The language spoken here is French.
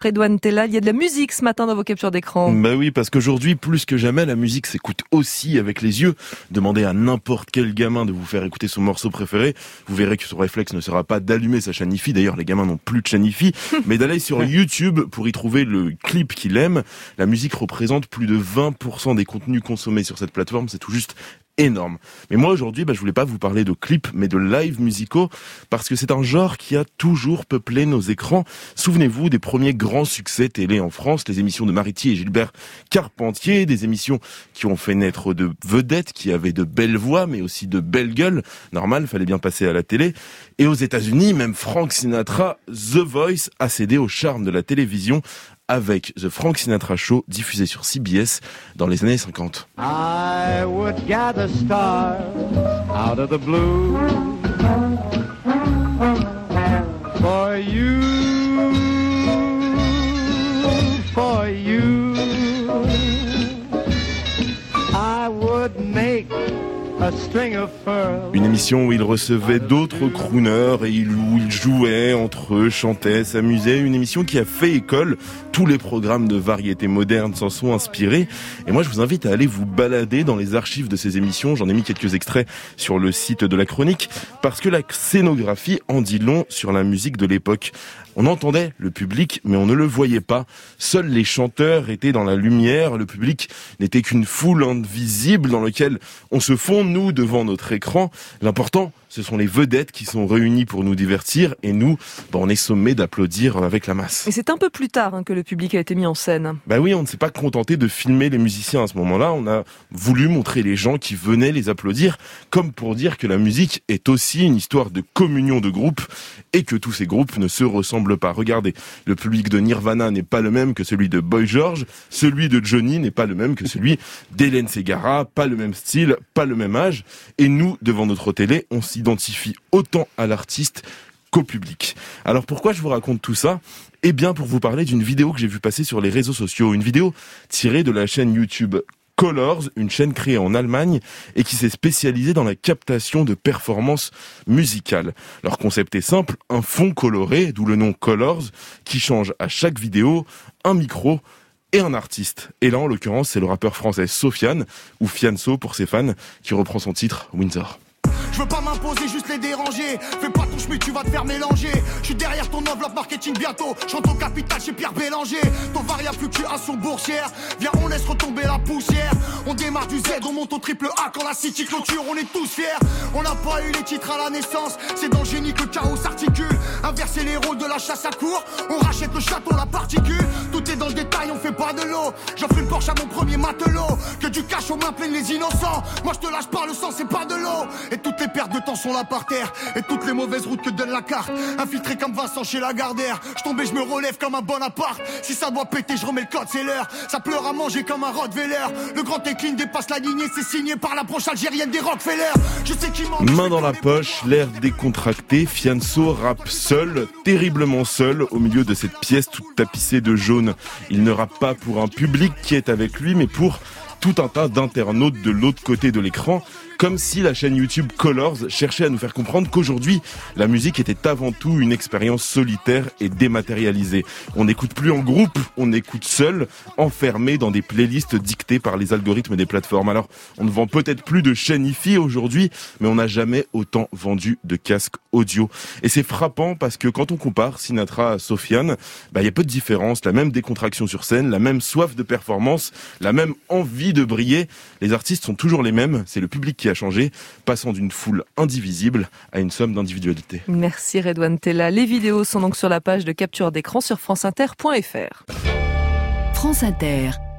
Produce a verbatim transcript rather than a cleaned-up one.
Redouane Tella, il y a de la musique ce matin dans vos captures d'écran. Bah oui, parce qu'aujourd'hui, plus que jamais, la musique s'écoute aussi avec les yeux. Demandez à n'importe quel gamin de vous faire écouter son morceau préféré. Vous verrez que son réflexe ne sera pas d'allumer sa chaîne hi-fi. D'ailleurs, les gamins n'ont plus de chaîne hi-fi. Mais d'aller sur YouTube pour y trouver le clip qu'il aime. La musique représente plus de vingt pour cent des contenus consommés sur cette plateforme. C'est tout juste énorme. Mais moi aujourd'hui, bah, je voulais pas vous parler de clips, mais de live musicaux, parce que c'est un genre qui a toujours peuplé nos écrans. Souvenez-vous des premiers grands succès télé en France, les émissions de Mariti et Gilbert Carpentier, des émissions qui ont fait naître de vedettes, qui avaient de belles voix, mais aussi de belles gueules. Normal, fallait bien passer à la télé. Et aux États-Unis, même Frank Sinatra, The Voice, a cédé au charme de la télévision, avec The Frank Sinatra Show, diffusé sur C B S dans les années cinquante. I would gather stars out of the blue for you, for you. I would make a string of pearls. Une émission où il recevait d'autres crooners et où il jouait entre eux, chantait, s'amusait. Une émission qui a fait école. Tous les programmes de variété moderne s'en sont inspirés. Et moi, je vous invite à aller vous balader dans les archives de ces émissions. J'en ai mis quelques extraits sur le site de la chronique, parce que la scénographie en dit long sur la musique de l'époque. On entendait le public, mais on ne le voyait pas. Seuls les chanteurs étaient dans la lumière. Le public n'était qu'une foule invisible dans laquelle on se fond, nous, devant notre écran. L'important, ce sont les vedettes qui sont réunies pour nous divertir, et nous, bah, on est sommés d'applaudir avec la masse. Et c'est un peu plus tard hein, que le public a été mis en scène. Bah oui, on ne s'est pas contenté de filmer les musiciens à ce moment-là. On a voulu montrer les gens qui venaient les applaudir, comme pour dire que la musique est aussi une histoire de communion de groupe, et que tous ces groupes ne se ressemblent pas. Regardez, le public de Nirvana n'est pas le même que celui de Boy George, celui de Johnny n'est pas le même que celui d'Hélène Ségara, pas le même style, pas le même âge, et nous, devant notre télé, on s'identifie autant à l'artiste qu'au public. Alors pourquoi je vous raconte tout ça ? Eh bien pour vous parler d'une vidéo que j'ai vue passer sur les réseaux sociaux, une vidéo tirée de la chaîne YouTube Colors, une chaîne créée en Allemagne et qui s'est spécialisée dans la captation de performances musicales. Leur concept est simple, un fond coloré, d'où le nom Colors, qui change à chaque vidéo un micro et un artiste. Et là, en l'occurrence, c'est le rappeur français Sofiane, ou Fianso pour ses fans, qui reprend son titre Windsor. Je veux pas m'imposer, juste les déranger. Fais pas ton schmitt, tu vas te faire mélanger. Je suis derrière ton enveloppe marketing bientôt. Je rentre au capital chez Pierre Bélanger. Ton variable fluctuation boursière. Viens, on laisse retomber la poussière. On démarre du Z, on monte au triple A. Quand la City clôture, on est tous fiers. On n'a pas eu les titres à la naissance. C'est dans le génie que le chaos s'articule. Inverser les rôles de la chasse à cour. On rachète le château, la particule. Tout est dans le détail, on fait pas de l'eau. J'offre une Porsche à mon premier matelot. Que du cash aux mains pleines les innocents. Moi je te lâche pas, le sang c'est pas de l'eau. Et toutes les pertes de temps sont là par terre. Et toutes les mauvaises routes que donne la carte. Infiltré comme Vincent chez Lagardère. Je tombe et je me relève comme un bon appart. Si ça doit péter, je remets le code, c'est l'heure. Ça pleure à manger comme un Rottweiler. Le grand écline dépasse la lignée. C'est signé par la branche algérienne des Rockefeller. Je sais qui m'en... Main dans la poche, l'air décontracté, Fianso rappe seul, terriblement seul, au milieu de cette pièce toute tapissée de jaune. Il ne rappe pas pour un public qui est avec lui, mais pour tout un tas d'internautes de l'autre côté de l'écran, comme si la chaîne YouTube Colors cherchait à nous faire comprendre qu'aujourd'hui, la musique était avant tout une expérience solitaire et dématérialisée. On n'écoute plus en groupe, on écoute seul, enfermé dans des playlists dictées par les algorithmes des plateformes. Alors, on ne vend peut-être plus de chaînes hi-fi aujourd'hui, mais on n'a jamais autant vendu de casques audio. Et c'est frappant parce que quand on compare Sinatra à Sofiane, bah, y a peu de différence, la même décontraction sur scène, la même soif de performance, la même envie de briller. Les artistes sont toujours les mêmes, c'est le public qui a changé, passant d'une foule indivisible à une somme d'individualité. Merci Redouane Tella. Les vidéos sont donc sur la page de capture d'écran sur franceinter point f r. France Inter.